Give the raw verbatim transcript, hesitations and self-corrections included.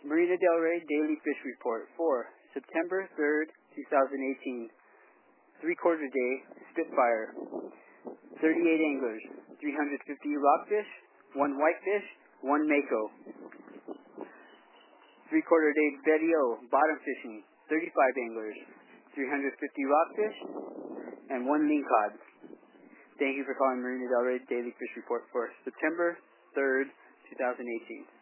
Marina Del Rey Daily Fish Report for September third, twenty eighteen. Three-quarter day, Spitfire. thirty-eight anglers, three hundred fifty rockfish, one whitefish, one mako. Three-quarter day, Betty O, bottom fishing, thirty-five anglers, three hundred fifty rockfish, and one lingcod. Thank you for calling Marina Del Rey Daily Fish Report for September third, twenty eighteen.